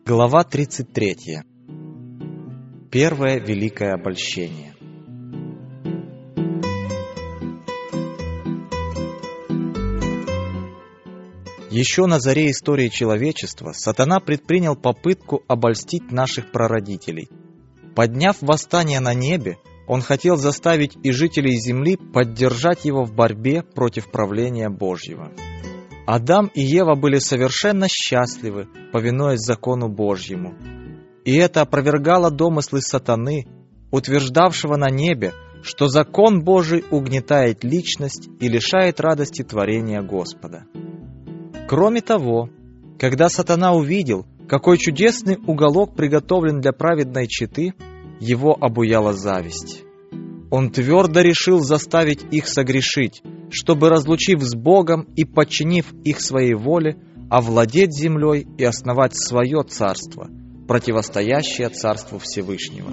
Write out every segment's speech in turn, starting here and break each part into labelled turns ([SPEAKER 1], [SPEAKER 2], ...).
[SPEAKER 1] Глава 33. Первое великое обольщение. Еще на заре истории человечества сатана предпринял попытку обольстить наших прародителей. Подняв восстание на небе, он хотел заставить и жителей земли поддержать его в борьбе против правления Божьего. Адам и Ева были совершенно счастливы, повинуясь закону Божьему. И это опровергало домыслы сатаны, утверждавшего на небе, что закон Божий угнетает личность и лишает радости творения Господа. Кроме того, когда сатана увидел, какой чудесный уголок приготовлен для праведной четы, его обуяла зависть. Он твердо решил заставить их согрешить, чтобы, разлучив с Богом и подчинив их своей воле, овладеть землей и основать свое царство, противостоящее царству Всевышнего.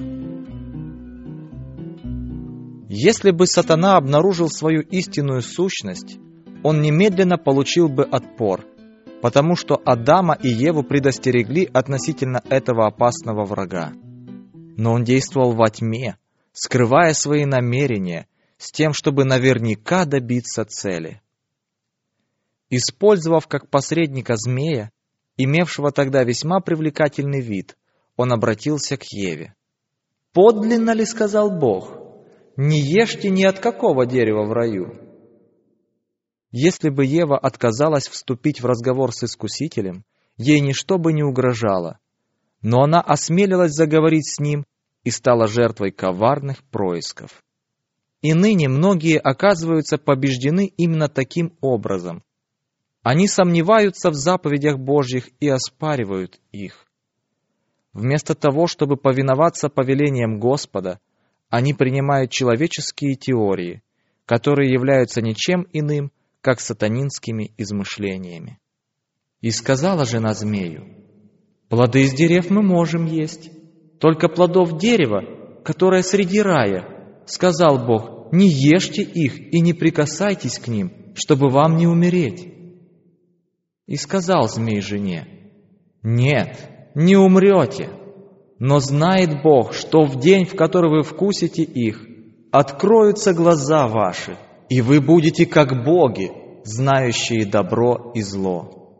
[SPEAKER 1] Если бы сатана обнаружил свою истинную сущность, он немедленно получил бы отпор, потому что Адама и Еву предостерегли относительно этого опасного врага. Но он действовал во тьме, скрывая свои намерения, с тем, чтобы наверняка добиться цели. Использовав как посредника змея, имевшего тогда весьма привлекательный вид, он обратился к Еве. «Подлинно ли, — сказал Бог, — не ешьте ни от какого дерева в раю?» Если бы Ева отказалась вступить в разговор с искусителем, ей ничто бы не угрожало, но она осмелилась заговорить с ним и стала жертвой коварных происков. И ныне многие оказываются побеждены именно таким образом. Они сомневаются в заповедях Божьих и оспаривают их. Вместо того, чтобы повиноваться повелениям Господа, они принимают человеческие теории, которые являются ничем иным, как сатанинскими измышлениями. И сказала жена змею: «Плоды из дерев мы можем есть, только плодов дерева, которое среди рая, сказал Бог, не ешьте их и не прикасайтесь к ним, чтобы вам не умереть». И сказал змей жене: «Нет, не умрете, но знает Бог, что в день, в который вы вкусите их, откроются глаза ваши, и вы будете как боги, знающие добро и зло».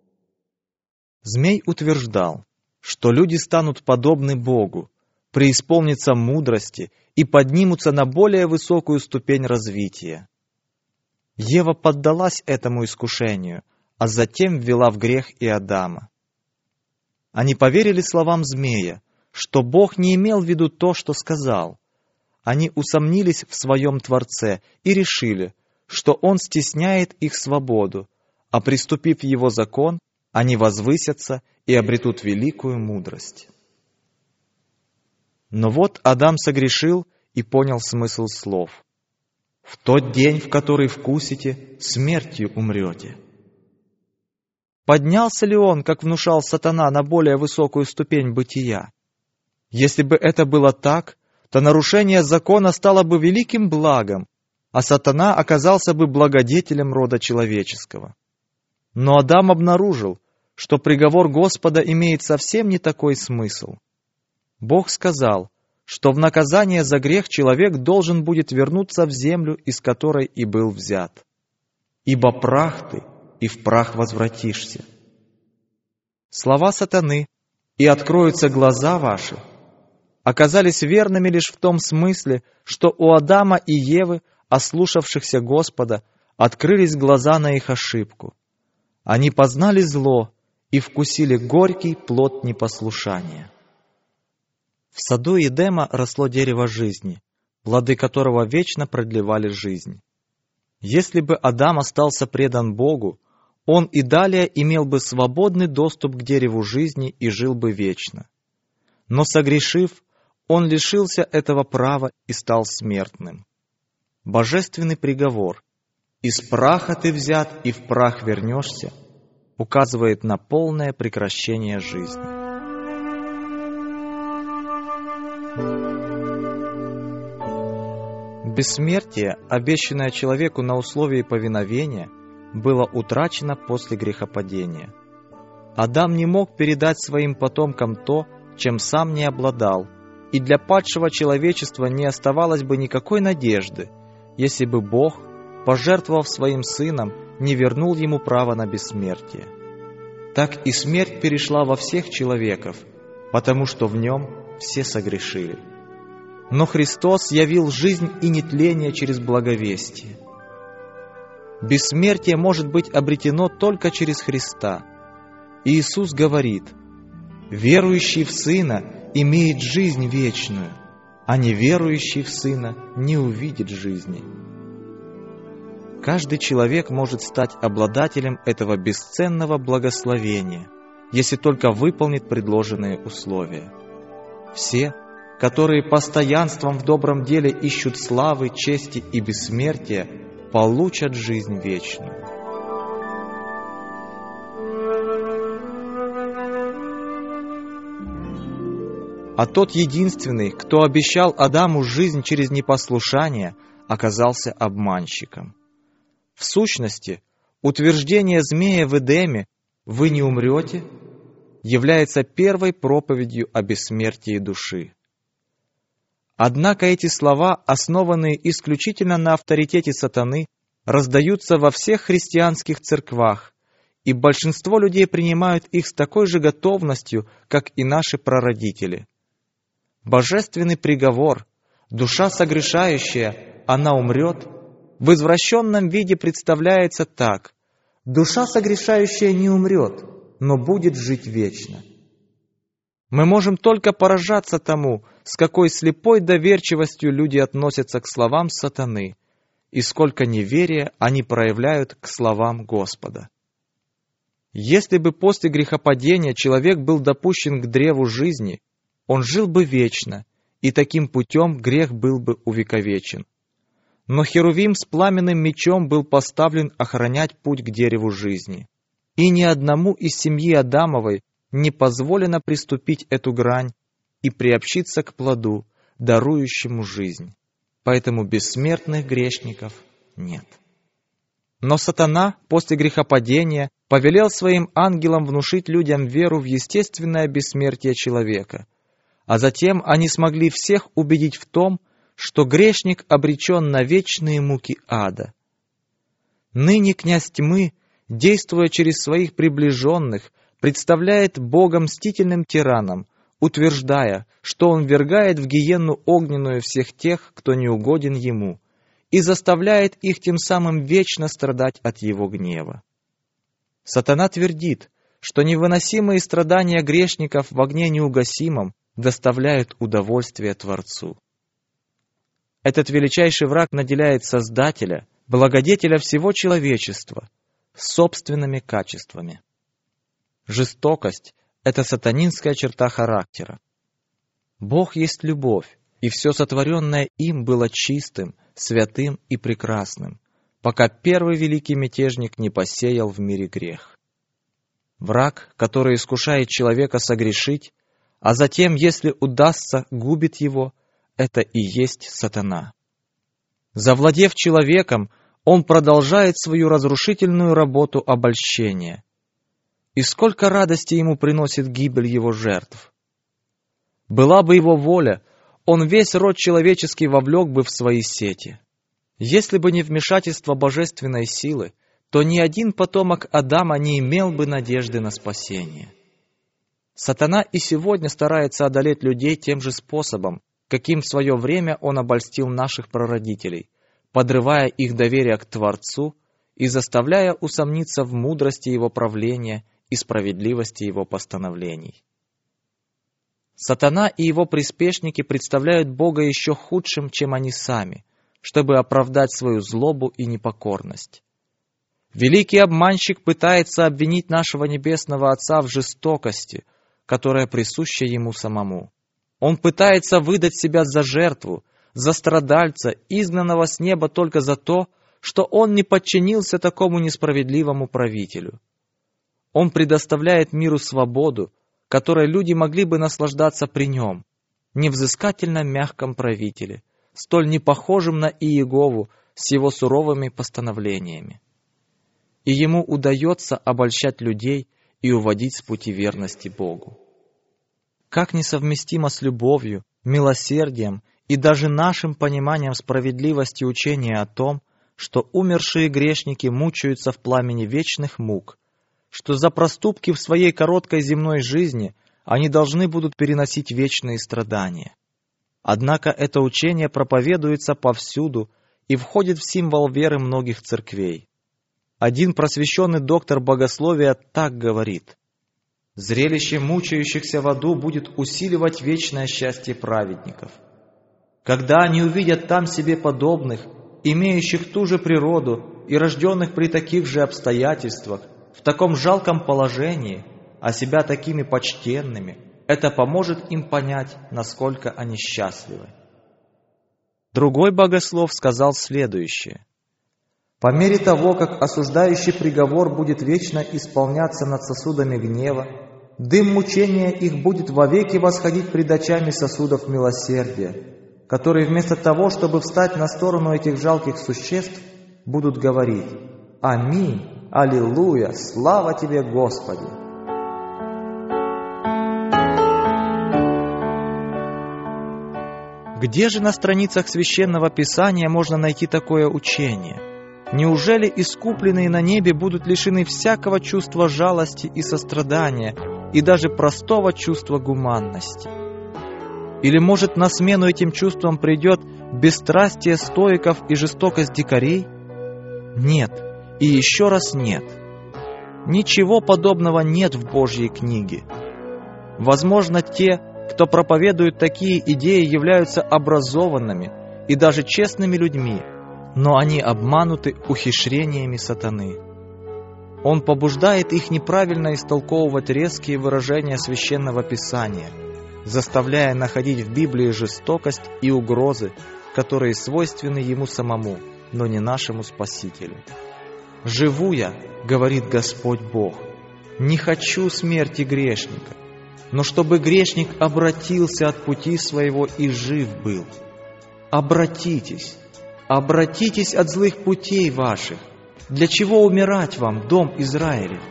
[SPEAKER 1] Змей утверждал, что люди станут подобны Богу, преисполнятся мудрости и поднимутся на более высокую ступень развития. Ева поддалась этому искушению, а затем ввела в грех и Адама. Они поверили словам змея, что Бог не имел в виду то, что сказал. Они усомнились в своем Творце и решили, что Он стесняет их свободу, а приступив в Его закон, они возвысятся и обретут великую мудрость. Но вот Адам согрешил и понял смысл слов. «В тот день, в который вкусите, смертью умрете». Поднялся ли он, как внушал сатана, на более высокую ступень бытия? Если бы это было так, то нарушение закона стало бы великим благом, а сатана оказался бы благодетелем рода человеческого. Но Адам обнаружил, что приговор Господа имеет совсем не такой смысл. Бог сказал, что в наказание за грех человек должен будет вернуться в землю, из которой и был взят. «Ибо прах ты, и в прах возвратишься». Слова сатаны «и откроются глаза ваши» оказались верными лишь в том смысле, что у Адама и Евы, ослушавшихся Господа, открылись глаза на их ошибку. Они познали зло и вкусили горький плод непослушания. В саду Эдема росло дерево жизни, плоды которого вечно продлевали жизнь. Если бы Адам остался предан Богу, он и далее имел бы свободный доступ к дереву жизни и жил бы вечно. Но согрешив, он лишился этого права и стал смертным. Божественный приговор «Из праха ты взят, и в прах вернешься» указывает на полное прекращение жизни. Бессмертие, обещанное человеку на условии повиновения, было утрачено после грехопадения. Адам не мог передать своим потомкам то, чем сам не обладал, и для падшего человечества не оставалось бы никакой надежды, если бы Бог, пожертвовав своим Сыном, не вернул ему право на бессмертие. Так и смерть перешла во всех человеков, потому что в нем все согрешили. Но Христос явил жизнь и нетление через благовестие. Бессмертие может быть обретено только через Христа. И Иисус говорит: «Верующий в Сына имеет жизнь вечную, а неверующий в Сына не увидит жизни». Каждый человек может стать обладателем этого бесценного благословения, если только выполнит предложенные условия. Все, которые постоянством в добром деле ищут славы, чести и бессмертия, получат жизнь вечную. А тот единственный, кто обещал Адаму жизнь через непослушание, оказался обманщиком. В сущности, утверждение змея в Эдеме «вы не умрете» является первой проповедью о бессмертии души. Однако эти слова, основанные исключительно на авторитете сатаны, раздаются во всех христианских церквах, и большинство людей принимают их с такой же готовностью, как и наши прародители. Божественный приговор, душа согрешающая, она умрет, в извращенном виде представляется так: душа согрешающая не умрет, но будет жить вечно. Мы можем только поражаться тому, с какой слепой доверчивостью люди относятся к словам сатаны, и сколько неверия они проявляют к словам Господа. Если бы после грехопадения человек был допущен к древу жизни, он жил бы вечно, и таким путем грех был бы увековечен. Но Херувим с пламенным мечом был поставлен охранять путь к дереву жизни, и ни одному из семьи Адамовой не позволено приступить эту грань и приобщиться к плоду, дарующему жизнь. Поэтому бессмертных грешников нет. Но сатана после грехопадения повелел своим ангелам внушить людям веру в естественное бессмертие человека, а затем они смогли всех убедить в том, что грешник обречен на вечные муки ада. Ныне князь тьмы, действуя через своих приближенных, представляет Бога мстительным тираном, утверждая, что он ввергает в гиенну огненную всех тех, кто не угоден ему, и заставляет их тем самым вечно страдать от его гнева. Сатана твердит, что невыносимые страдания грешников в огне неугасимом доставляют удовольствие Творцу. Этот величайший враг наделяет Создателя, благодетеля всего человечества, собственными качествами. Жестокость — это сатанинская черта характера. Бог есть любовь, и все сотворенное им было чистым, святым и прекрасным, пока первый великий мятежник не посеял в мире грех. Враг, который искушает человека согрешить, а затем, если удастся, губит его, это и есть сатана. Завладев человеком, он продолжает свою разрушительную работу обольщения. И сколько радости ему приносит гибель его жертв! Была бы его воля, он весь род человеческий вовлек бы в свои сети. Если бы не вмешательство божественной силы, то ни один потомок Адама не имел бы надежды на спасение. Сатана и сегодня старается одолеть людей тем же способом, каким в свое время он обольстил наших прародителей, подрывая их доверие к Творцу и заставляя усомниться в мудрости его правления и справедливости его постановлений. Сатана и его приспешники представляют Бога еще худшим, чем они сами, чтобы оправдать свою злобу и непокорность. Великий обманщик пытается обвинить нашего Небесного Отца в жестокости, которая присуща ему самому. Он пытается выдать себя за жертву, за страдальца, изгнанного с неба только за то, что он не подчинился такому несправедливому правителю. Он предоставляет миру свободу, которой люди могли бы наслаждаться при нем, невзыскательно мягком правителе, столь непохожем на Иегову с его суровыми постановлениями. И ему удается обольщать людей и уводить с пути верности Богу. Как несовместимо с любовью, милосердием и даже нашим пониманием справедливости учения о том, что умершие грешники мучаются в пламени вечных мук, что за проступки в своей короткой земной жизни они должны будут переносить вечные страдания. Однако это учение проповедуется повсюду и входит в символ веры многих церквей. Один просвещенный доктор богословия так говорит: «Зрелище мучающихся в аду будет усиливать вечное счастье праведников. Когда они увидят там себе подобных, имеющих ту же природу и рожденных при таких же обстоятельствах, в таком жалком положении, а себя такими почтенными, это поможет им понять, насколько они счастливы». Другой богослов сказал следующее: «По мере того, как осуждающий приговор будет вечно исполняться над сосудами гнева, дым мучения их будет вовеки восходить пред очами сосудов милосердия, которые вместо того, чтобы встать на сторону этих жалких существ, будут говорить: „Аминь, аллилуйя, слава Тебе, Господи!“» Где же на страницах Священного Писания можно найти такое учение? Неужели искупленные на небе будут лишены всякого чувства жалости и сострадания, и даже простого чувства гуманности? Или, может, на смену этим чувствам придет бесстрастие стоиков и жестокость дикарей? Нет, и еще раз нет. Ничего подобного нет в Божьей книге. Возможно, те, кто проповедует такие идеи, являются образованными и даже честными людьми, но они обмануты ухищрениями сатаны. Он побуждает их неправильно истолковывать резкие выражения Священного Писания, заставляя находить в Библии жестокость и угрозы, которые свойственны ему самому, но не нашему Спасителю. «Живу я, — говорит Господь Бог, — не хочу смерти грешника, но чтобы грешник обратился от пути своего и жив был. Обратитесь, обратитесь от злых путей ваших. Для чего умирать вам, дом Израилев?»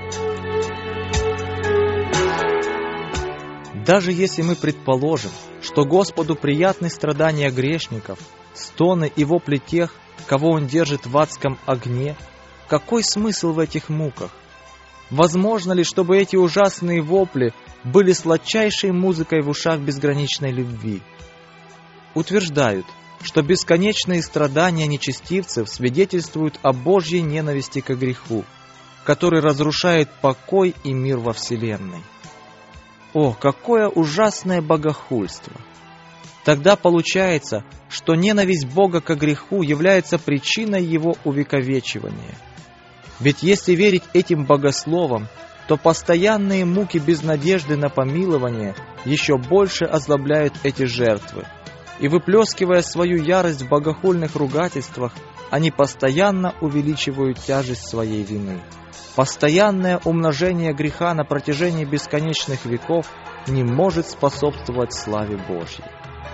[SPEAKER 1] Даже если мы предположим, что Господу приятны страдания грешников, стоны и вопли тех, кого Он держит в адском огне, какой смысл в этих муках? Возможно ли, чтобы эти ужасные вопли были сладчайшей музыкой в ушах безграничной любви? Утверждают, что бесконечные страдания нечестивцев свидетельствуют о Божьей ненависти к греху, который разрушает покой и мир во Вселенной. О, какое ужасное богохульство! Тогда получается, что ненависть Бога к греху является причиной его увековечивания. Ведь если верить этим богословам, то постоянные муки без надежды на помилование еще больше озлобляют эти жертвы, и, выплескивая свою ярость в богохульных ругательствах, они постоянно увеличивают тяжесть своей вины. Постоянное умножение греха на протяжении бесконечных веков не может способствовать славе Божьей.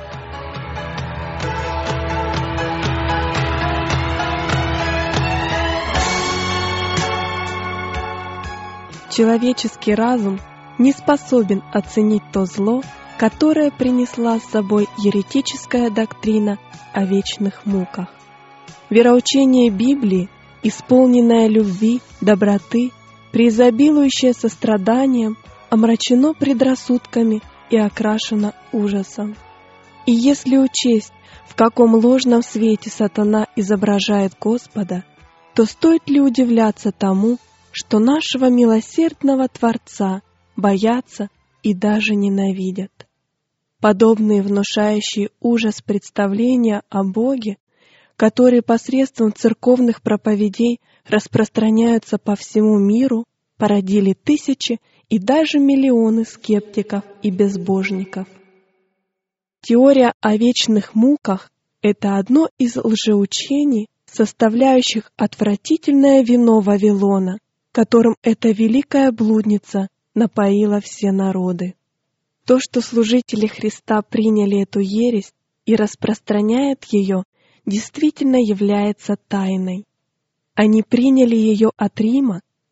[SPEAKER 2] Человеческий разум не способен оценить то зло, которое принесла с собой еретическая доктрина о вечных муках. Вероучение Библии, исполненное любви, доброты, преизобилующее состраданием, омрачено предрассудками и окрашено ужасом. И если учесть, в каком ложном свете сатана изображает Господа, то стоит ли удивляться тому, что нашего милосердного Творца боятся и даже ненавидят? Подобные внушающие ужас представления о Боге, которые посредством церковных проповедей распространяются по всему миру, породили тысячи и даже миллионы скептиков и безбожников. Теория о вечных муках — это одно из лжеучений, составляющих отвратительное вино Вавилона, которым эта великая блудница напоила все народы. То, что служители Христа приняли эту ересь и распространяют ее, действительно является тайной. Они приняли ее от Рима,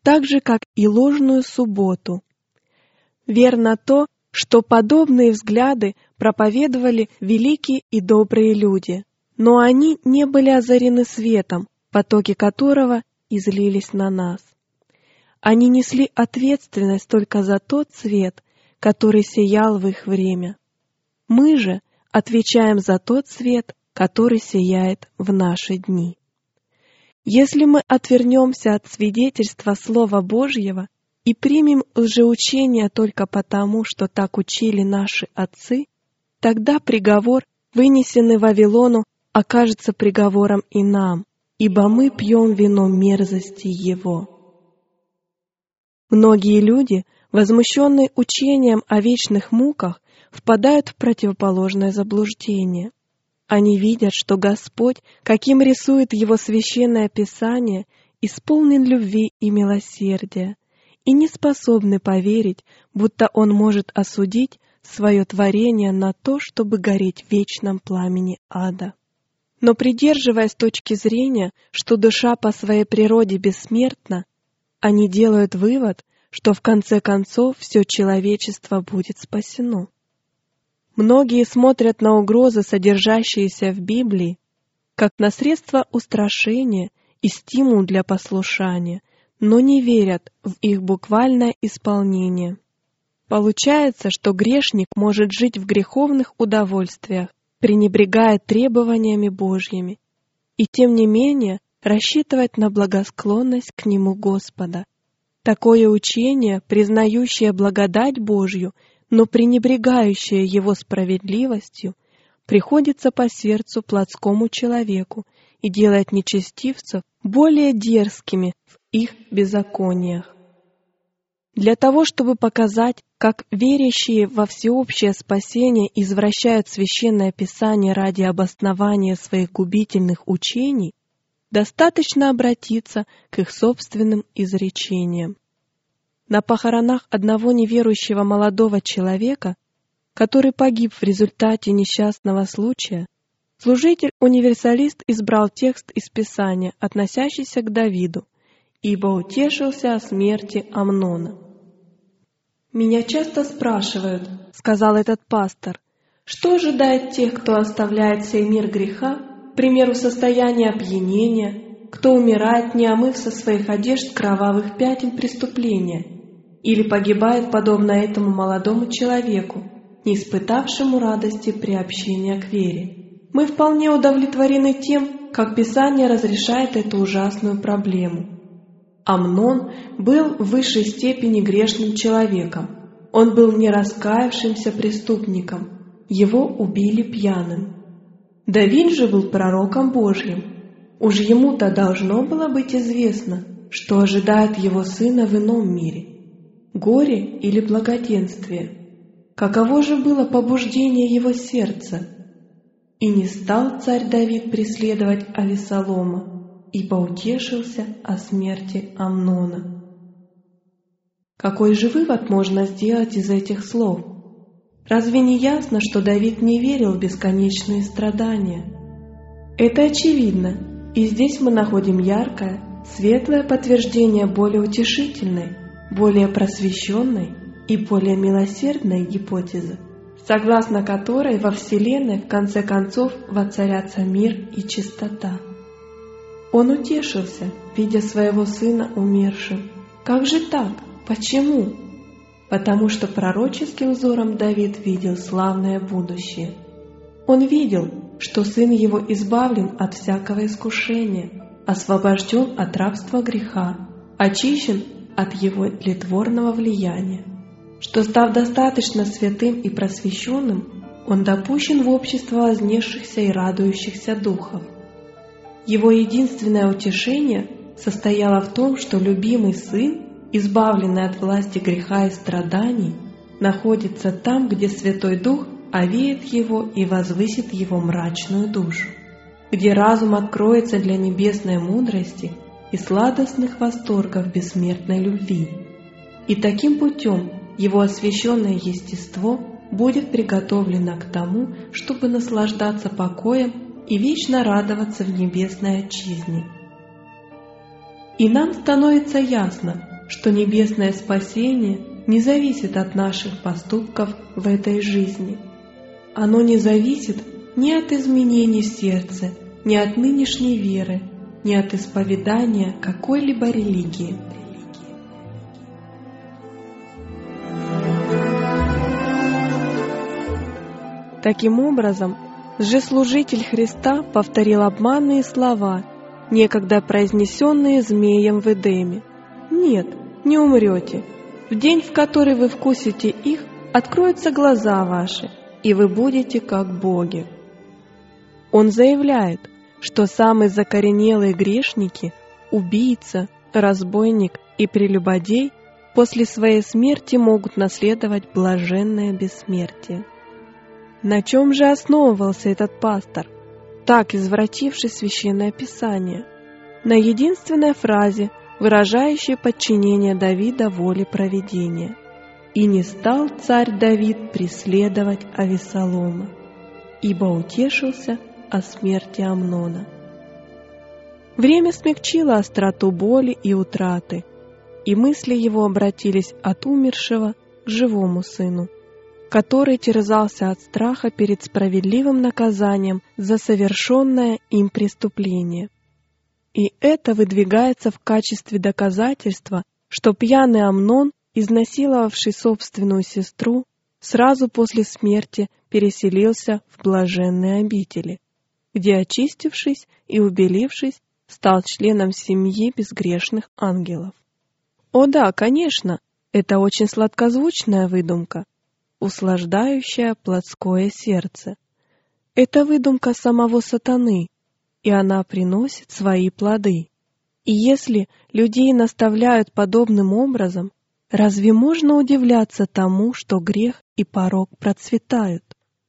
[SPEAKER 2] так же, как и ложную субботу. Верно то, что подобные взгляды проповедовали великие и добрые люди, но они не были озарены светом, потоки которого излились на нас. Они несли ответственность только за тот свет, который сиял в их время. Мы же отвечаем за тот свет, который сияет в наши дни. Если мы отвернемся от свидетельства Слова Божьего и примем лжеучение только потому, что так учили наши отцы, тогда приговор, вынесенный Вавилону, окажется приговором и нам, ибо мы пьем вино мерзости его. Многие люди, возмущенные учением о вечных муках, впадают в противоположное заблуждение. Они видят, что Господь, каким рисует Его священное Писание, исполнен любви и милосердия, и не способны поверить, будто Он может осудить свое творение на то, чтобы гореть в вечном пламени ада. Но придерживаясь точки зрения, что душа по своей природе бессмертна, они делают вывод, что в конце концов все человечество будет спасено. Многие смотрят на угрозы, содержащиеся в Библии, как на средство устрашения и стимул для послушания, но не верят в их буквальное исполнение. Получается, что грешник может жить в греховных удовольствиях, пренебрегая требованиями Божьими, и тем не менее рассчитывать на благосклонность к Нему Господа. Такое учение, признающее благодать Божью, но пренебрегающее Его справедливостью, приходится по сердцу плотскому человеку и делает нечестивцев более дерзкими в их беззакониях. Для того, чтобы показать, как верящие во всеобщее спасение извращают Священное Писание ради обоснования своих губительных учений, достаточно обратиться к их собственным изречениям. На похоронах одного неверующего молодого человека, который погиб в результате несчастного случая, служитель-универсалист избрал текст из Писания, относящийся к Давиду, «Ибо утешился о смерти Амнона». «Меня часто спрашивают, — сказал этот пастор, — что ожидает тех, кто оставляет сей мир греха, к примеру, состояние опьянения, кто умирает, не омыв со своих одежд кровавых пятен преступления, или погибает подобно этому молодому человеку, не испытавшему радости приобщения к вере. Мы вполне удовлетворены тем, как Писание разрешает эту ужасную проблему. Амнон был в высшей степени грешным человеком. Он был не раскаявшимся преступником. Его убили пьяным. Давид же был пророком Божьим. Уж ему-то должно было быть известно, что ожидает его сына в ином мире. Горе или благоденствие? Каково же было побуждение его сердца? И не стал царь Давид преследовать Авессалома, ибо утешился о смерти Амнона. Какой же вывод можно сделать из этих слов? Разве не ясно, что Давид не верил в бесконечные страдания? Это очевидно, и здесь мы находим яркое, светлое подтверждение более утешительной, более просвещенной и более милосердной гипотезы, согласно которой во Вселенной в конце концов воцарятся мир и чистота. Он утешился, видя своего сына умершим. Как же так? Почему? Потому что пророческим взором Давид видел славное будущее. Он видел, что сын его избавлен от всякого искушения, освобожден от рабства греха, очищен от его тлетворного влияния, что, став достаточно святым и просвещенным, он допущен в общество вознесшихся и радующихся духов. Его единственное утешение состояло в том, что любимый сын, избавленный от власти греха и страданий, находится там, где Святой Дух овеет его и возвысит его мрачную душу, где разум откроется для небесной мудрости и сладостных восторгов бессмертной любви. И таким путем его освященное естество будет приготовлено к тому, чтобы наслаждаться покоем и вечно радоваться в небесной отчизне. И нам становится ясно, что небесное спасение не зависит от наших поступков в этой жизни. Оно не зависит ни от изменений в сердце, ни от нынешней веры, ни от исповедания какой-либо религии. Таким образом, лжеслужитель Христа повторил обманные слова, некогда произнесенные змеем в Эдеме. «Нет, не умрете. В день, в который вы вкусите их, откроются глаза ваши, и вы будете как боги». Он заявляет, что самые закоренелые грешники, убийца, разбойник и прелюбодей после своей смерти могут наследовать блаженное бессмертие. На чем же основывался этот пастор, так извративший Священное Писание? На единственной фразе, выражающей подчинение Давида воле провидения: «И не стал царь Давид преследовать Авессалома, ибо утешился о смерти Амнона». Время смягчило остроту боли и утраты, и мысли его обратились от умершего к живому сыну, который терзался от страха перед справедливым наказанием за совершенное им преступление. И это выдвигается в качестве доказательства, что пьяный Амнон, изнасиловавший собственную сестру, сразу после смерти переселился в блаженные обители, где, очистившись и убелившись, стал членом семьи безгрешных ангелов. О да, конечно, это очень сладкозвучная выдумка, услаждающая плотское сердце. Это выдумка самого сатаны, и она приносит свои плоды. И если людей наставляют подобным образом, разве можно удивляться тому, что грех и порок процветают?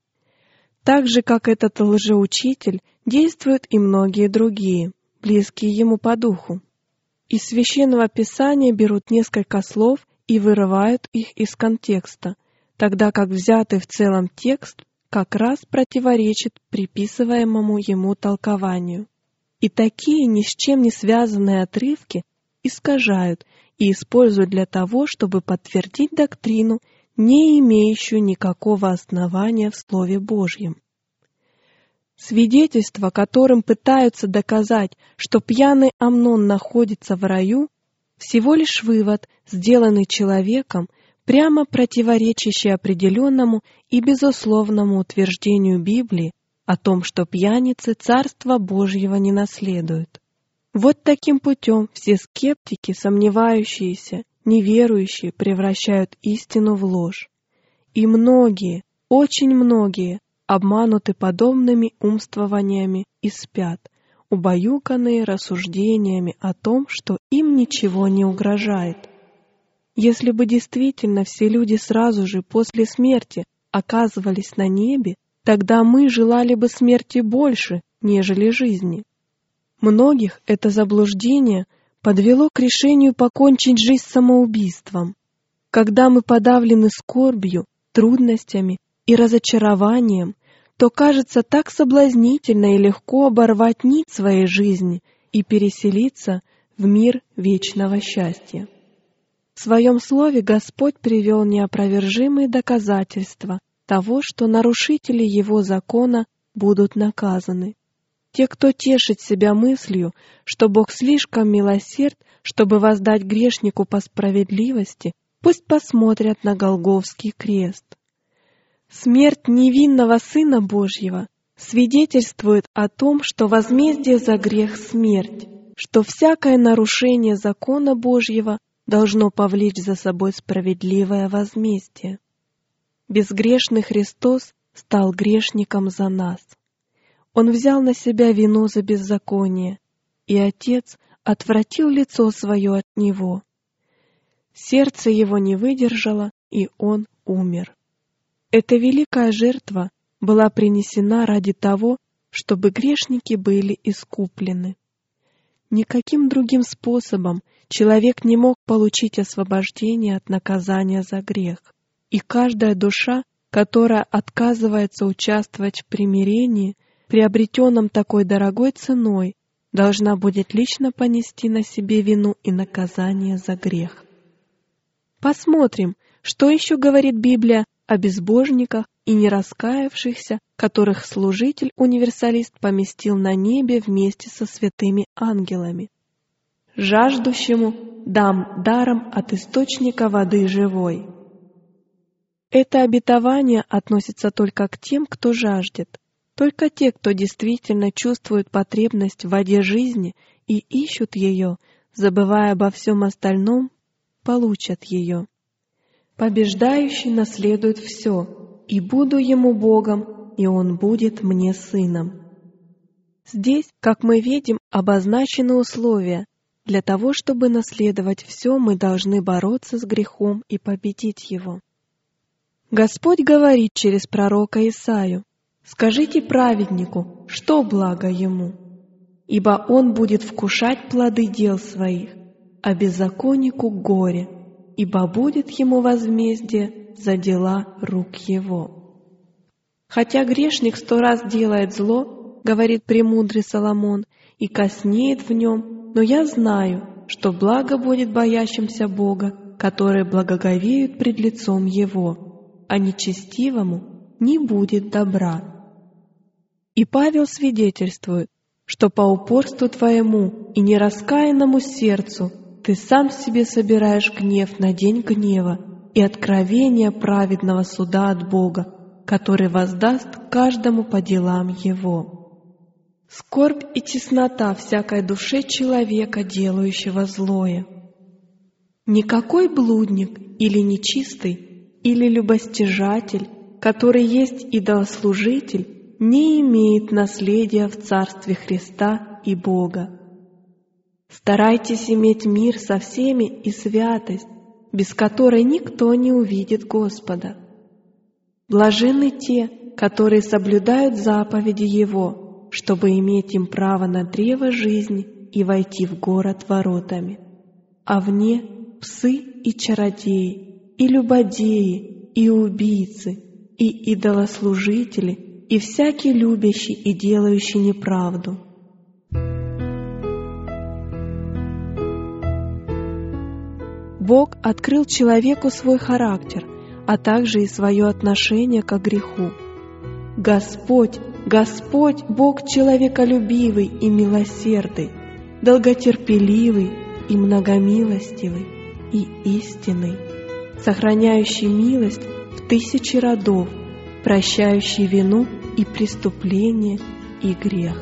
[SPEAKER 2] Так же, как этот лжеучитель, действуют и многие другие, близкие ему по духу. Из Священного Писания берут несколько слов и вырывают их из контекста, тогда как взятый в целом текст как раз противоречит приписываемому ему толкованию. И такие ни с чем не связанные отрывки искажают и используют для того, чтобы подтвердить доктрину, не имеющую никакого основания в Слове Божьем. Свидетельства, которым пытаются доказать, что пьяный Амнон находится в раю, всего лишь вывод, сделанный человеком, прямо противоречащий определенному и безусловному утверждению Библии о том, что пьяницы Царства Божьего не наследуют. Вот таким путем все скептики, сомневающиеся, неверующие превращают истину в ложь. И многие, очень многие, обмануты подобными умствованиями и спят, убаюканные рассуждениями о том, что им ничего не угрожает. Если бы действительно все люди сразу же после смерти оказывались на небе, тогда мы желали бы смерти больше, нежели жизни. Многих это заблуждение подвело к решению покончить жизнь самоубийством. Когда мы подавлены скорбью, трудностями и разочарованием, то кажется так соблазнительно и легко оборвать нить своей жизни и переселиться в мир вечного счастья. В Своем Слове Господь привел неопровержимые доказательства того, что нарушители Его закона будут наказаны. Те, кто тешит себя мыслью, что Бог слишком милосерд, чтобы воздать грешнику по справедливости, пусть посмотрят на Голгофский крест. Смерть невинного Сына Божьего свидетельствует о том, что возмездие за грех — смерть, что всякое нарушение закона Божьего должно повлечь за собой справедливое возмездие. Безгрешный Христос стал грешником за нас. Он взял на себя вину за беззаконие, и Отец отвратил лицо свое от Него. Сердце Его не выдержало, и Он умер. Эта великая жертва была принесена ради того, чтобы грешники были искуплены. Никаким другим способом человек не мог получить освобождение от наказания за грех. И каждая душа, которая отказывается участвовать в примирении, приобретенном такой дорогой ценой, должна будет лично понести на себе вину и наказание за грех. Посмотрим, что еще говорит Библия о безбожниках и нераскаявшихся, которых служитель-универсалист поместил на небе вместе со святыми ангелами. «Жаждущему дам даром от источника воды живой». Это обетование относится только к тем, кто жаждет. Только те, кто действительно чувствует потребность в воде жизни и ищут ее, забывая обо всем остальном, получат ее. «Побеждающий наследует все, и буду ему Богом, и он будет мне сыном». Здесь, как мы видим, обозначены условия. Для того, чтобы наследовать все, мы должны бороться с грехом и победить его. Господь говорит через пророка Исаию: «Скажите праведнику, что благо ему, ибо он будет вкушать плоды дел своих, а беззаконнику горе, ибо будет ему возмездие за дела рук его». Хотя грешник 100 раз делает зло, говорит премудрый Соломон, и коснеет в нем, но я знаю, что благо будет боящимся Бога, которые благоговеют пред лицом Его, а нечестивому не будет добра. И Павел свидетельствует, что по упорству твоему и нераскаянному сердцу ты сам себе собираешь гнев на день гнева и откровение праведного суда от Бога, который воздаст каждому по делам его. Скорбь и теснота всякой душе человека, делающего злое. Никакой блудник или нечистый, или любостяжатель, который есть идолослужитель, не имеет наследия в Царстве Христа и Бога. Старайтесь иметь мир со всеми и святость, без которой никто не увидит Господа. Блаженны те, которые соблюдают заповеди Его, чтобы иметь им право на древо жизни и войти в город воротами. А вне псы и чародеи, и любодеи, и убийцы, и идолослужители, и всякий любящий и делающий неправду. Бог открыл человеку свой характер, а также и свое отношение к греху. Господь, Господь, Бог человеколюбивый и милосердный, долготерпеливый и многомилостивый и истинный, сохраняющий милость в 1000 родов, прощающий вину и преступление и грех.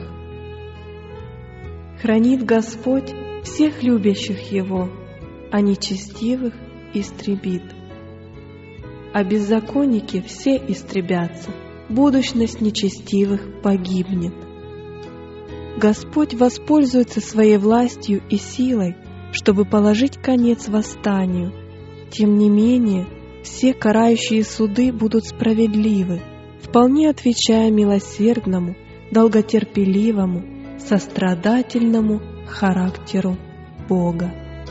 [SPEAKER 2] Хранит Господь всех любящих Его, а нечестивых истребит. А беззаконники все истребятся, будущность нечестивых погибнет. Господь воспользуется своей властью и силой, чтобы положить конец восстанию. Тем не менее, все карающие суды будут справедливы, вполне отвечая милосердному, долготерпеливому, сострадательному характеру Бога.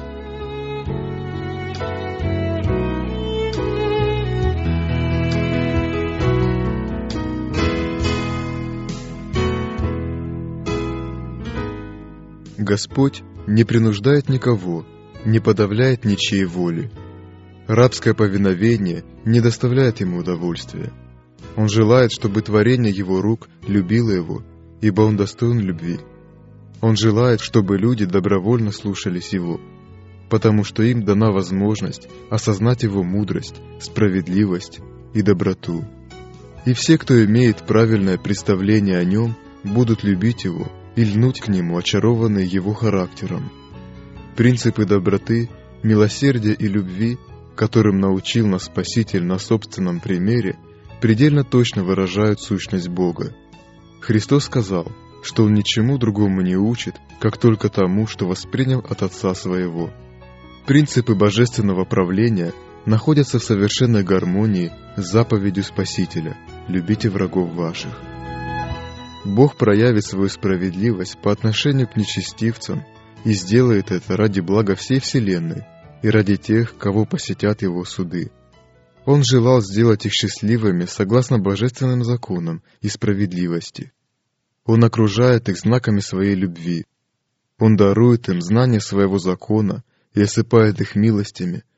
[SPEAKER 3] Господь не принуждает никого, не подавляет ничьей воли. Рабское повиновение не доставляет ему удовольствия. Он желает, чтобы творение его рук любило его, ибо он достоин любви. Он желает, чтобы люди добровольно слушались его, потому что им дана возможность осознать его мудрость, справедливость и доброту. И все, кто имеет правильное представление о нем, будут любить его и льнуть к нему, очарованные его характером. Принципы доброты, милосердия и любви, которым научил нас Спаситель на собственном примере, предельно точно выражают сущность Бога. Христос сказал, что Он ничему другому не учит, как только тому, что воспринял от Отца Своего. Принципы божественного правления находятся в совершенной гармонии с заповедью Спасителя «Любите врагов ваших». Бог проявит свою справедливость по отношению к нечестивцам и сделает это ради блага всей вселенной и ради тех, кого посетят Его суды. Он желал сделать их счастливыми согласно божественным законам и справедливости. Он окружает их знаками своей любви. Он дарует им знание своего закона и осыпает их милостями,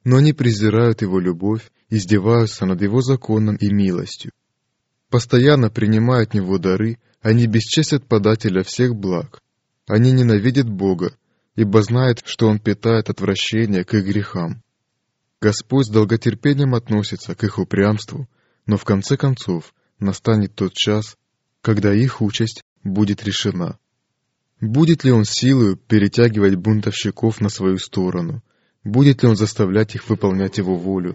[SPEAKER 3] Но они презирают Его любовь, издеваются над Его законом и милостью. Постоянно принимая от Него дары, они бесчестят подателя всех благ. Они ненавидят Бога, ибо знают, что Он питает отвращение к их грехам. Господь с долготерпением относится к их упрямству, но в конце концов настанет тот час, когда их участь будет решена. Будет ли Он силою перетягивать бунтовщиков на свою сторону? Будет ли Он заставлять их выполнять Его волю?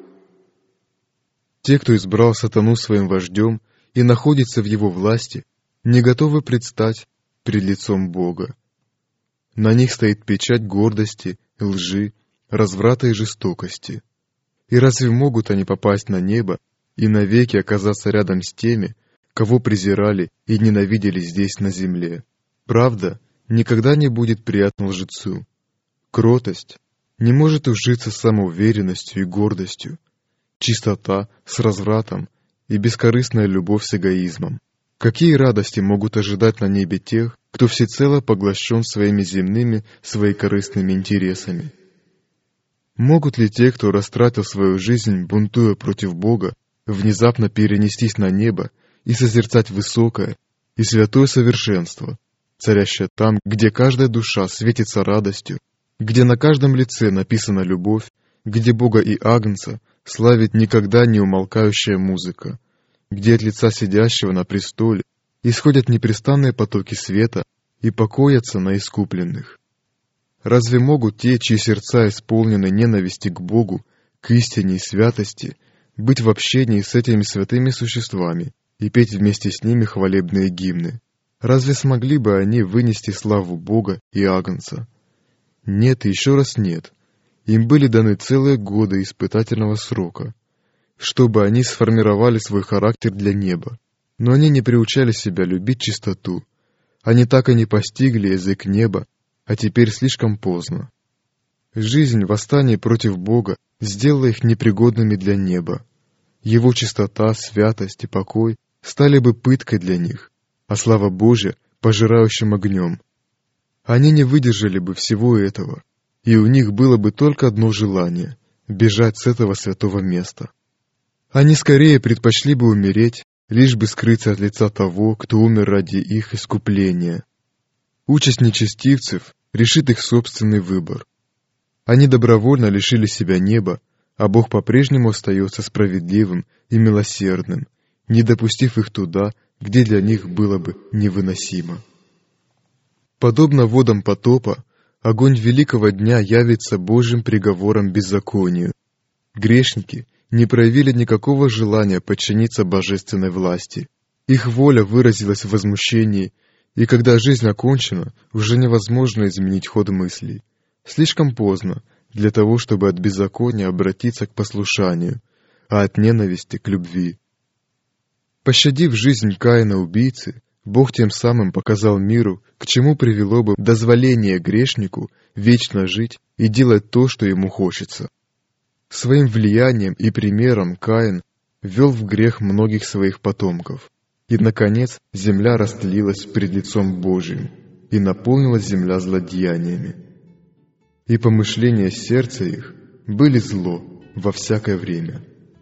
[SPEAKER 3] Те, кто избрал сатану своим вождем и находится в его власти, не готовы предстать пред лицом Бога. На них стоит печать гордости, лжи, разврата и жестокости. И разве могут они попасть на небо и навеки оказаться рядом с теми, кого презирали и ненавидели здесь на земле? Правда никогда не будет приятна лжецу. Кротость не может ужиться с самоуверенностью и гордостью. Чистота с развратом и бескорыстная любовь с эгоизмом. Какие радости могут ожидать на небе тех, кто всецело поглощен своими земными, своекорыстными интересами? Могут ли те, кто растратил свою жизнь, бунтуя против Бога, внезапно перенестись на небо и созерцать высокое и святое совершенство, царящее там, где каждая душа светится радостью, где на каждом лице написана любовь, где Бога и Агнца славит никогда не умолкающая музыка, где от лица сидящего на престоле исходят непрестанные потоки света и покоятся на искупленных? Разве могут те, чьи сердца исполнены ненависти к Богу, к истине и святости, быть в общении с этими святыми существами и петь вместе с ними хвалебные гимны? Разве смогли бы они вынести славу Бога и Агнца? Нет и еще раз нет. Им были даны целые годы испытательного срока, чтобы они сформировали свой характер для неба. Но они не приучали себя любить чистоту. Они так и не постигли язык неба, а теперь слишком поздно. Жизнь в восстании против Бога сделала их непригодными для неба. Его чистота, святость и покой стали бы пыткой для них, а слава Божия — пожирающим огнем. Они не выдержали бы всего этого, и у них было бы только одно желание — бежать с этого святого места. Они скорее предпочли бы умереть, лишь бы скрыться от лица того, кто умер ради их искупления. Участь нечестивцев решит их собственный выбор. Они добровольно лишили себя неба, а Бог по-прежнему остается справедливым и милосердным, не допустив их туда, где для них было бы невыносимо. Подобно водам потопа, огонь великого дня явится Божьим приговором беззаконию. Грешники не проявили никакого желания подчиниться божественной власти. Их воля выразилась в возмущении, и когда жизнь окончена, уже невозможно изменить ход мыслей. Слишком поздно для того, чтобы от беззакония обратиться к послушанию, а от ненависти к любви. Пощадив жизнь Каина-убийцы, Бог тем самым показал миру, к чему привело бы дозволение грешнику вечно жить и делать то, что ему хочется. Своим влиянием и примером Каин ввел в грех многих своих потомков. И, наконец, земля растлилась пред лицом Божиим, и наполнилась земля злодеяниями. И помышления сердца их были зло во всякое время.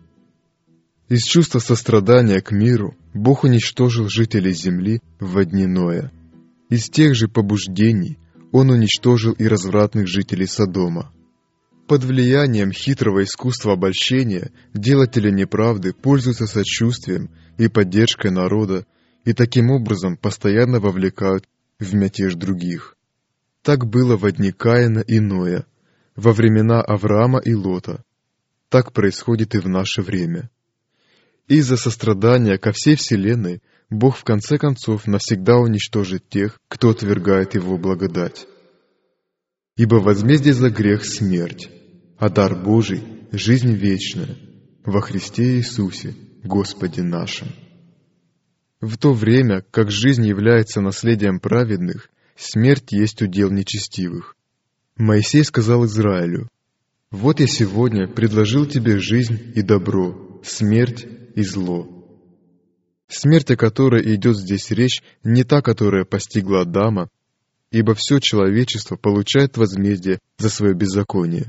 [SPEAKER 3] Из чувства сострадания к миру Бог уничтожил жителей земли в дни Ноя. Из тех же побуждений Он уничтожил и развратных жителей Содома. Под влиянием хитрого искусства обольщения делатели неправды пользуются сочувствием и поддержкой народа и таким образом постоянно вовлекают в мятеж других. Так было во дни Каина и Ноя, во времена Авраама и Лота. Так происходит и в наше время. Из-за сострадания ко всей вселенной Бог в конце концов навсегда уничтожит тех, кто отвергает Его благодать. Ибо возмездие за грех — смерть, а дар Божий — жизнь вечная во Христе Иисусе, Господе нашим. В то время, как жизнь является наследием праведных, смерть есть удел нечестивых. Моисей сказал Израилю: «Вот я сегодня предложил тебе жизнь и добро, смерть и зло». Смерть, о которой идет здесь речь, не та, которая постигла Адама, ибо все человечество получает возмездие за свое беззаконие.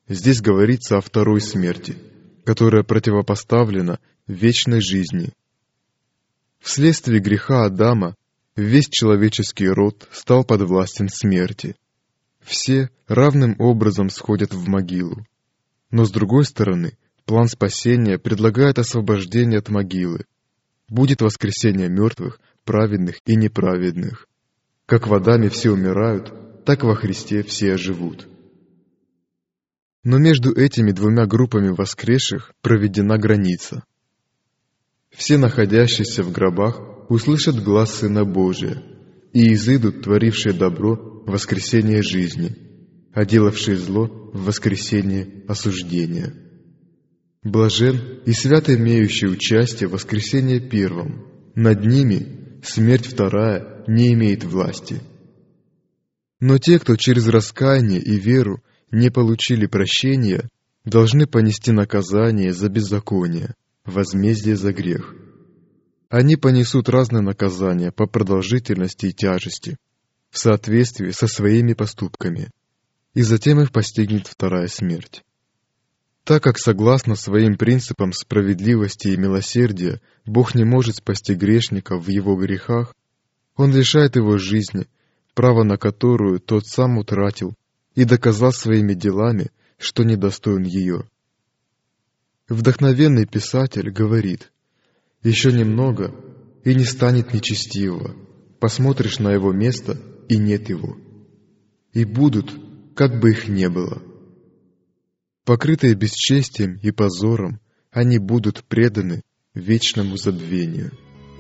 [SPEAKER 3] здесь говорится о второй смерти, которая противопоставлена вечной жизни. Вследствие греха Адама весь человеческий род стал подвластен смерти. Все равным образом сходят в могилу. Но с другой стороны, план спасения предлагает освобождение от могилы. Будет воскресение мертвых, праведных и неправедных. Как в Адаме все умирают, так во Христе все оживут. Но между этими двумя группами воскресших проведена граница. Все находящиеся в гробах услышат глас Сына Божия, и изыдут творившие добро в воскресение жизни, а делавшие зло в воскресение осуждения. Блажен и свят имеющий участие в воскресении первом. Над ними смерть вторая не имеет власти. Но те, кто через раскаяние и веру не получили прощения, должны понести наказание за беззаконие, возмездие за грех. Они понесут разные наказания по продолжительности и тяжести, в соответствии со своими поступками, и затем их постигнет вторая смерть. Так как согласно своим принципам справедливости и милосердия Бог не может спасти грешника в его грехах, Он лишает его жизни, право на которую тот сам утратил и доказал своими делами, что недостоин ее. Вдохновенный писатель говорит: «Еще немного, и не станет нечестивого. Посмотришь на его место, и нет его. И будут, как бы их не было. Покрытые бесчестием и позором, они будут преданы вечному забвению».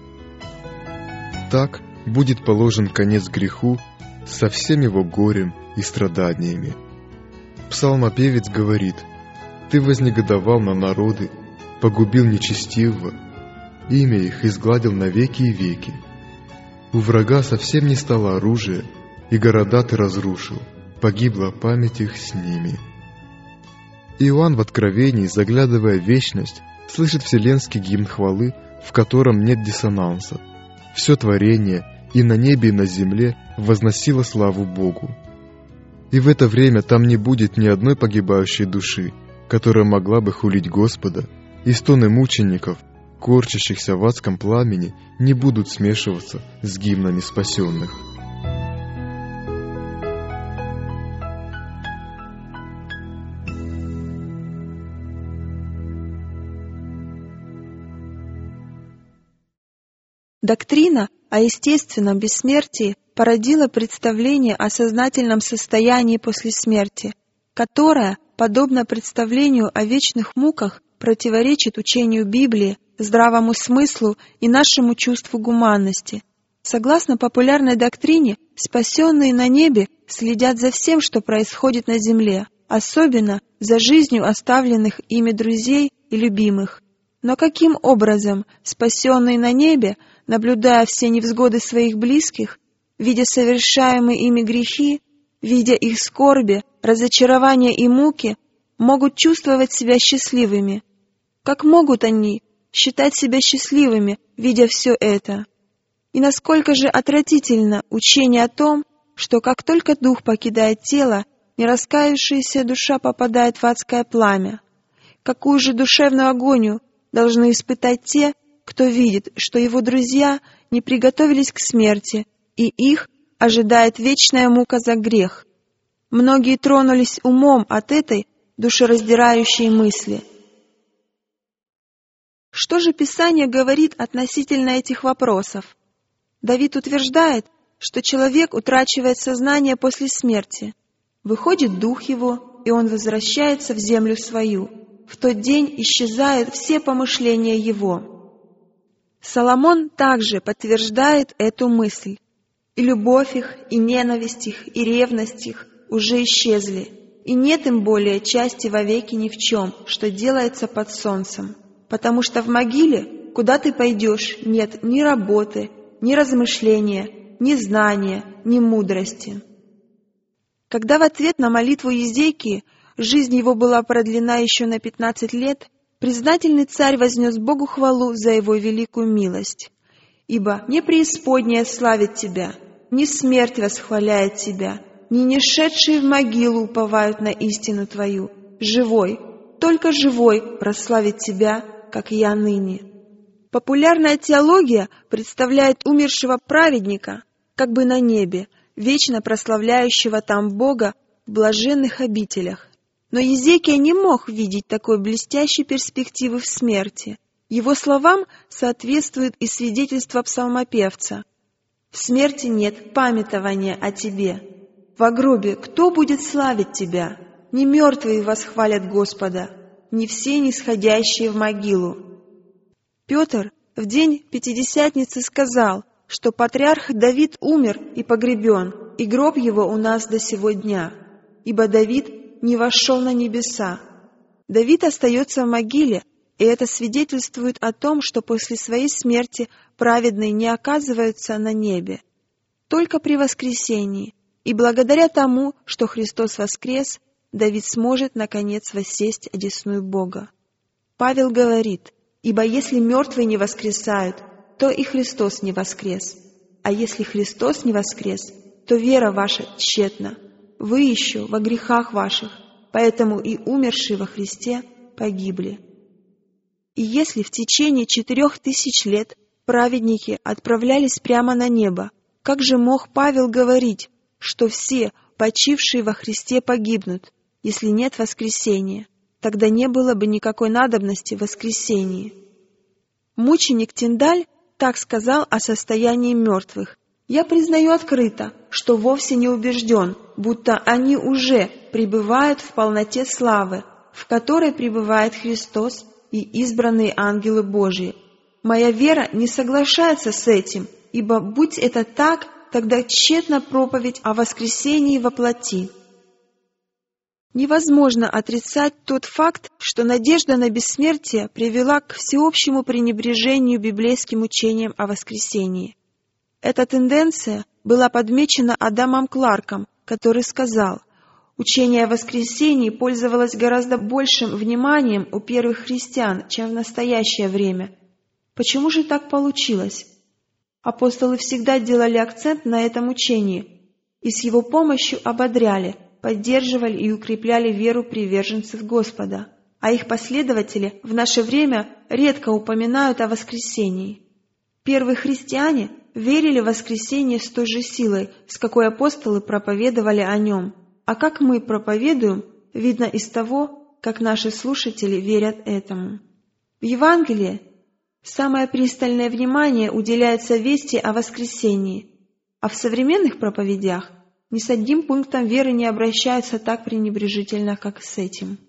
[SPEAKER 3] Так будет положен конец греху со всем его горем и страданиями. Псалмопевец говорит: «Ты вознегодовал на народы, погубил нечестивого, имя их изгладил навеки и веки. У врага совсем не стало оружия, и города ты разрушил, погибла память их с ними». Иоанн в Откровении, заглядывая в вечность, слышит вселенский гимн хвалы, в котором нет диссонанса. Все творение и на небе, и на земле возносило славу Богу. И в это время там не будет ни одной погибающей души, которая могла бы хулить Господа, и стоны мучеников, корчащихся в адском пламени, не будут смешиваться с гимнами спасенных.
[SPEAKER 2] Доктрина о естественном бессмертии породила представление о сознательном состоянии после смерти, которое, подобно представлению о вечных муках, противоречит учению Библии, здравому смыслу и нашему чувству гуманности. Согласно популярной доктрине, спасенные на небе следят за всем, что происходит на земле, особенно за жизнью оставленных ими друзей и любимых. Но каким образом спасенные на небе, наблюдая все невзгоды своих близких, видя совершаемые ими грехи, видя их скорби, разочарования и муки, могут чувствовать себя счастливыми? Как могут они считать себя счастливыми, видя все это? И насколько же отвратительно учение о том, что как только дух покидает тело, нераскаявшаяся душа попадает в адское пламя. Какую же душевную агонию должны испытать те, кто видит, что его друзья не приготовились к смерти, и их ожидает вечная мука за грех. Многие тронулись умом от этой душераздирающей мысли. Что же Писание говорит относительно этих вопросов? Давид утверждает, что человек утрачивает сознание после смерти. Выходит дух его, и он возвращается в землю свою. В тот день исчезают все помышления его. Соломон также подтверждает эту мысль. И любовь их, и ненависть их, и ревность их уже исчезли, и нет им более части вовеки ни в чем, что делается под солнцем. Потому что в могиле, куда ты пойдешь, нет ни работы, ни размышления, ни знания, ни мудрости. Когда в ответ на молитву Иезекии жизнь его была продлена еще на 15 лет, признательный царь вознес Богу хвалу за его великую милость. «Ибо не преисподняя славит тебя, ни смерть восхваляет тебя, ни нешедшие в могилу уповают на истину твою,
[SPEAKER 4] живой, только живой прославит Тебя, как я ныне». Популярная теология представляет умершего праведника как бы на небе, вечно прославляющего там Бога в блаженных обителях. Но Езекия не мог видеть такой блестящей перспективы в смерти. Его словам соответствует и свидетельство псалмопевца: «В смерти нет памятования о Тебе. Во гробе кто будет славить Тебя? Не мертвые восхвалят Господа, не все нисходящие в могилу». Петр в день Пятидесятницы сказал, что патриарх Давид умер и погребен, и гроб его у нас до сего дня, ибо Давид не вошел на небеса. Давид остается в могиле, и это свидетельствует о том, что после своей смерти праведные не оказываются на небе. Только при воскресении, и благодаря тому, что Христос воскрес, Давид сможет, наконец, воссесть одесную Бога. Павел говорит: «Ибо если мертвые не воскресают, то и Христос не воскрес. А если Христос не воскрес, то вера ваша тщетна. Вы еще во грехах ваших, поэтому и умершие во Христе погибли». И если в течение 4000 лет праведники отправлялись прямо на небо, как же мог Павел говорить, что все, почившие во Христе, погибнут, если нет воскресения? Тогда не было бы никакой надобности в воскресении. Мученик Тиндаль так сказал о состоянии мертвых: «Я признаю открыто, что вовсе не убежден, будто они уже пребывают в полноте славы, в которой пребывает Христос и избранные ангелы Божии. Моя вера не соглашается с этим, ибо, будь это так, тогда тщетна проповедь о воскресении во плоти». Невозможно отрицать тот факт, что надежда на бессмертие привела к всеобщему пренебрежению библейским учением о воскресении. Эта тенденция была подмечена Адамом Кларком, который сказал: «Учение о воскресении пользовалось гораздо большим вниманием у первых христиан, чем в настоящее время. Почему же так получилось? Апостолы всегда делали акцент на этом учении и с его помощью ободряли, поддерживали и укрепляли веру приверженцев Господа, а их последователи в наше время редко упоминают о воскресении. Первые христиане верили в воскресение с той же силой, с какой апостолы проповедовали о нем, а как мы проповедуем, видно из того, как наши слушатели верят этому. В Евангелии самое пристальное внимание уделяется вести о воскресении, а в современных проповедях ни с одним пунктом веры не обращаются так пренебрежительно, как с этим.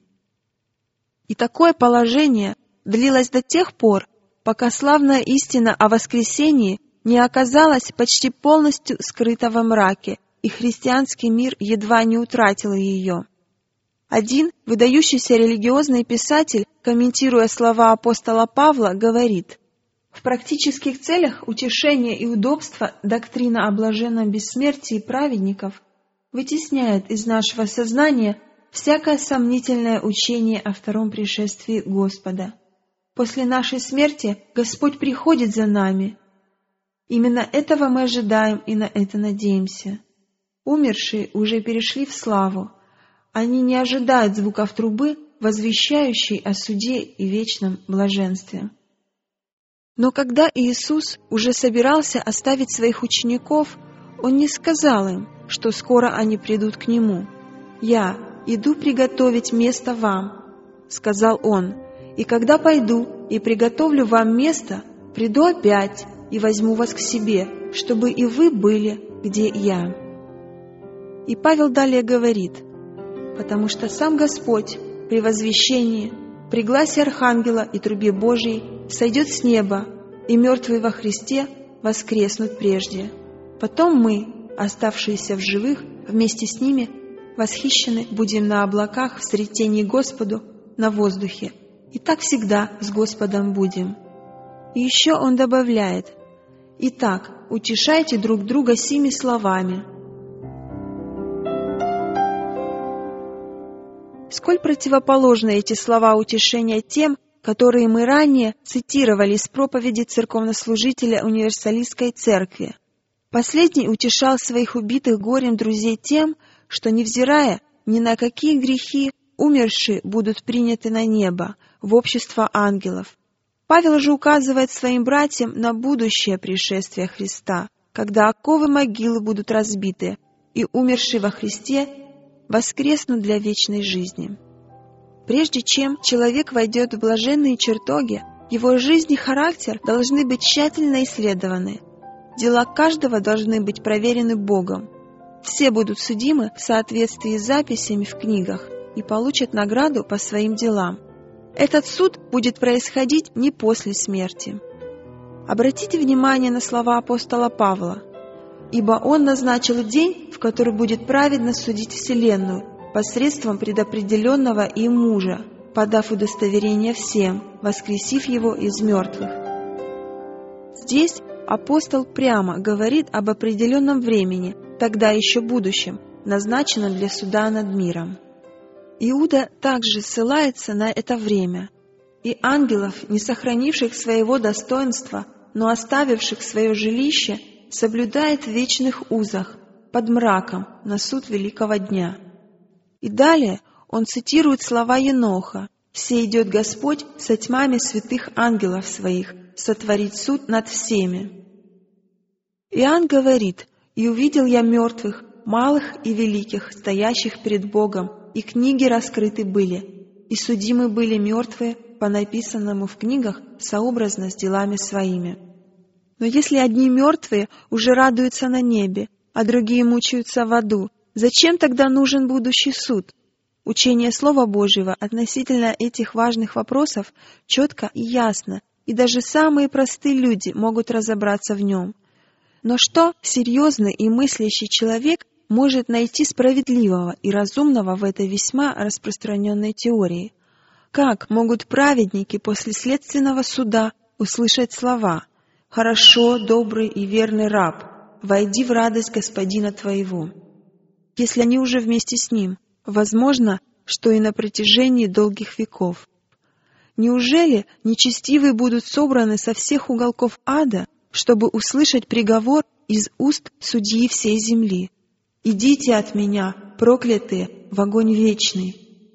[SPEAKER 4] И такое положение длилось до тех пор, пока славная истина о воскресении не оказалась почти полностью скрыта во мраке, и христианский мир едва не утратил ее. Один выдающийся религиозный писатель, комментируя слова апостола Павла, говорит: «В практических целях утешения и удобства доктрина о блаженном бессмертии праведников вытесняет из нашего сознания всякое сомнительное учение о втором пришествии Господа. После нашей смерти Господь приходит за нами. Именно этого мы ожидаем и на это надеемся. Умершие уже перешли в славу. Они не ожидают звуков трубы, возвещающей о суде и вечном блаженстве». Но когда Иисус уже собирался оставить своих учеников, Он не сказал им, что скоро они придут к Нему. «Я иду приготовить место вам», — сказал Он, «и когда пойду и приготовлю вам место, приду опять и возьму вас к себе, чтобы и вы были, где я». И Павел далее говорит: «Потому что сам Господь при возвещении, при гласе Архангела и трубе Божией сойдет с неба, и мертвые во Христе воскреснут прежде. Потом мы, оставшиеся в живых, вместе с ними восхищены будем на облаках в сретении Господу на воздухе, и так всегда с Господом будем». И еще он добавляет: «Итак, утешайте друг друга сими словами». Сколь противоположны эти слова утешения тем, которые мы ранее цитировали из проповеди церковнослужителя Универсалистской церкви. Последний утешал своих убитых горем друзей тем, что, невзирая ни на какие грехи, умершие будут приняты на небо, в общество ангелов. Павел же указывает своим братьям на будущее пришествие Христа, когда оковы могилы будут разбиты, и умершие во Христе воскреснут для вечной жизни. Прежде чем человек войдет в блаженные чертоги, его жизнь и характер должны быть тщательно исследованы. Дела каждого должны быть проверены Богом. Все будут судимы в соответствии с записями в книгах и получат награду по своим делам. Этот суд будет происходить не после смерти. Обратите внимание на слова апостола Павла: «Ибо Он назначил день, в который будет праведно судить вселенную посредством предопределенного им мужа, подав удостоверение всем, воскресив его из мертвых». Здесь апостол прямо говорит об определенном времени, тогда еще будущем, назначенном для суда над миром. Иуда также ссылается на это время. «И ангелов, не сохранивших своего достоинства, но оставивших свое жилище, соблюдает в вечных узах, под мраком, на суд великого дня». И далее он цитирует слова Еноха: «Се идет Господь со тьмами святых ангелов своих, сотворить суд над всеми». Иоанн говорит: «И увидел я мертвых, малых и великих, стоящих перед Богом, и книги раскрыты были, и судимы были мертвые по написанному в книгах сообразно с делами своими». Но если одни мертвые уже радуются на небе, а другие мучаются в аду, зачем тогда нужен будущий суд? Учение Слова Божьего относительно этих важных вопросов четко и ясно, и даже самые простые люди могут разобраться в нем. Но что серьезный и мыслящий человек может найти справедливого и разумного в этой весьма распространенной теории? Как могут праведники после следственного суда услышать слова: «Хорошо, добрый и верный раб, войди в радость Господина твоего», если они уже вместе с Ним, возможно, что и на протяжении долгих веков? Неужели нечестивые будут собраны со всех уголков ада, чтобы услышать приговор из уст судьи всей земли: «Идите от меня, проклятые, в огонь вечный»?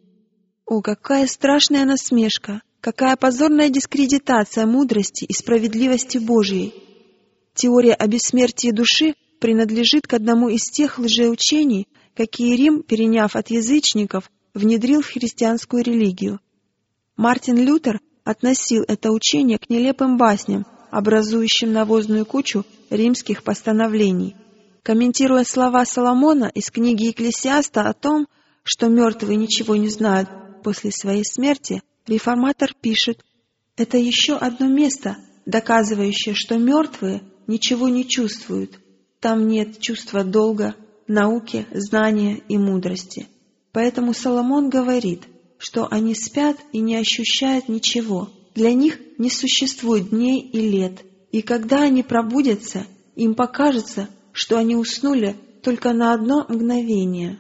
[SPEAKER 4] О, какая страшная насмешка! Какая позорная дискредитация мудрости и справедливости Божьей! Теория о бессмертии души принадлежит к одному из тех лжеучений, какие Рим, переняв от язычников, внедрил в христианскую религию. Мартин Лютер относил это учение к нелепым басням, образующим навозную кучу римских постановлений. Комментируя слова Соломона из книги Екклесиаста о том, что мертвые ничего не знают после своей смерти, реформатор пишет: «Это еще одно место, доказывающее, что мертвые ничего не чувствуют. Там нет чувства долга, науки, знания и мудрости. Поэтому Соломон говорит, что они спят и не ощущают ничего. Для них не существует дней и лет. И когда они пробудятся, им покажется, что они уснули только на одно мгновение».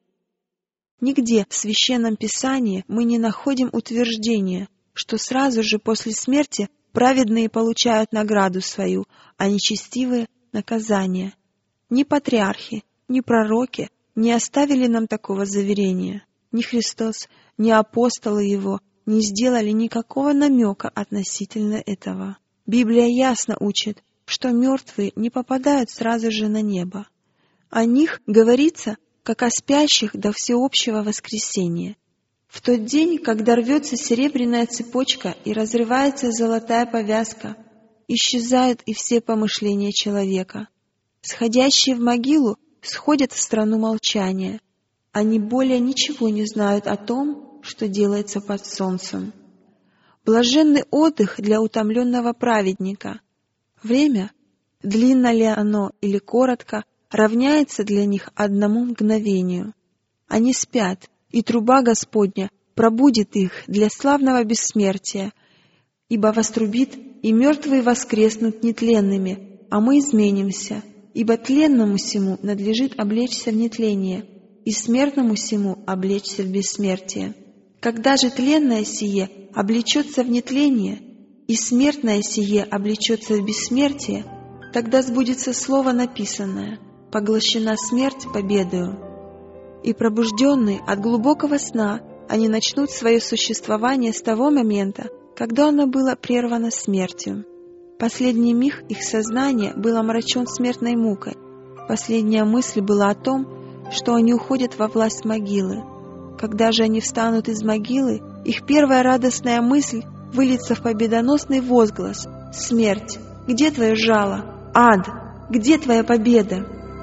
[SPEAKER 4] Нигде в Священном Писании мы не находим утверждения, что сразу же после смерти праведные получают награду свою, а нечестивые — наказание. Ни патриархи, ни пророки не оставили нам такого заверения. Ни Христос, ни апостолы Его не сделали никакого намека относительно этого. Библия ясно учит, что мертвые не попадают сразу же на небо. О них говорится, как о спящих до всеобщего воскресения. В тот день, когда рвется серебряная цепочка и разрывается золотая повязка, исчезают и все помышления человека. Сходящие в могилу сходят в страну молчания. Они более ничего не знают о том, что делается под солнцем. Блаженный отдых для утомленного праведника. Время, длинно ли оно или коротко, равняется для них одному мгновению. Они спят, и труба Господня пробудит их для славного бессмертия, ибо вострубит, и мертвые воскреснут нетленными, а мы изменимся, ибо тленному сему надлежит облечься в нетление, и смертному сему облечься в бессмертие. Когда же тленное сие облечется в нетление, и смертное сие облечется в бессмертие, тогда сбудется слово написанное: «Поглощена смерть победою». И пробужденные от глубокого сна они начнут свое существование с того момента, когда оно было прервано смертью. Последний миг их сознания был омрачен смертной мукой. Последняя мысль была о том, что они уходят во власть могилы. Когда же они встанут из могилы, их первая радостная мысль выльется в победоносный возглас: «Смерть, где твое жало? Ад, где твоя победа?»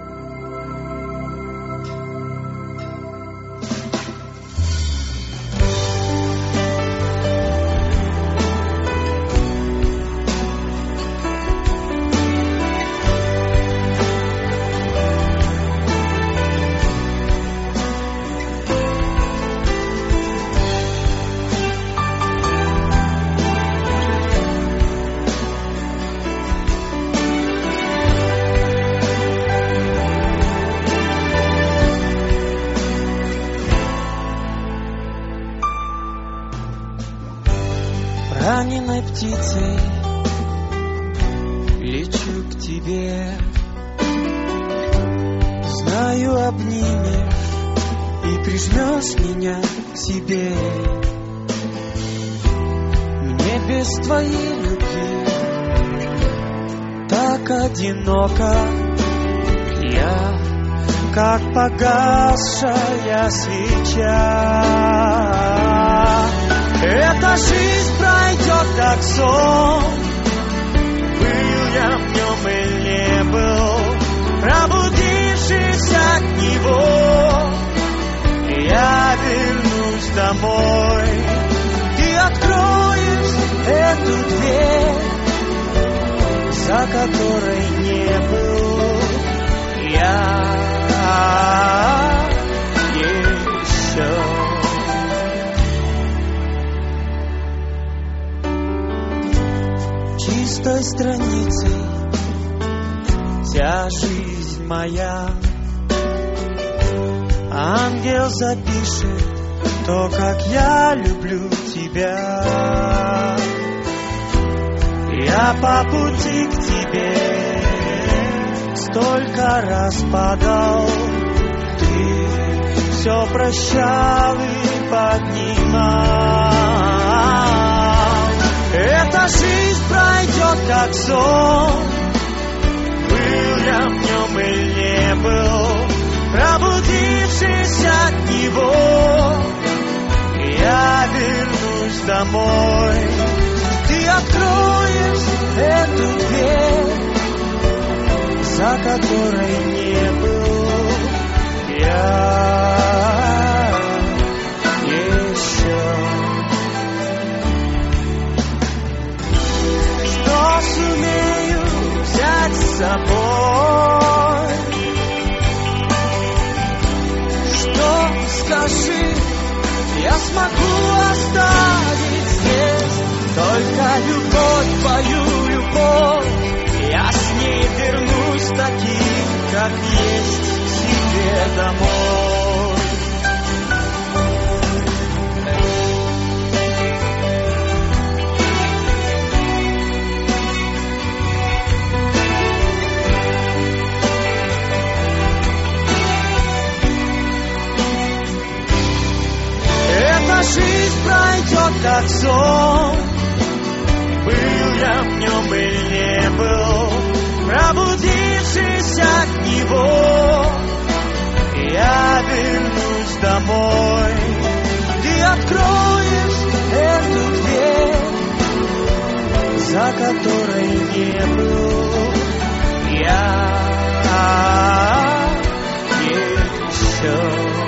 [SPEAKER 5] Раненой птицей лечу к тебе, знаю, обнимешь и прижмешь меня к себе. Мне без твоей любви так одиноко, я как погасшая свеча. Эта жизнь пройдет как сон, был я в нем или не был, пробудившись от него, я вернусь домой. Ты откроешь эту дверь, за которой не был я еще. Чистой страницей вся жизнь моя, ангел запишет то, как я люблю тебя. Я по пути к тебе столько раз падал, ты все прощал и поднимал. Эта жизнь пройдет как сон, был я в нем или не был, пробудившись от него, я вернусь домой. Ты откроешь эту дверь, за которой не был я еще. Что сумею взять с собой? Что, скажи, я смогу оставить здесь? Только любовь, твою любовь, я с ней вернусь таким, как есть, к себе домой. Эта жизнь пройдет как сон, был я в нем или не был, пробудившись от него, я вернусь домой. Ты откроешь эту дверь, за которой не был я еще.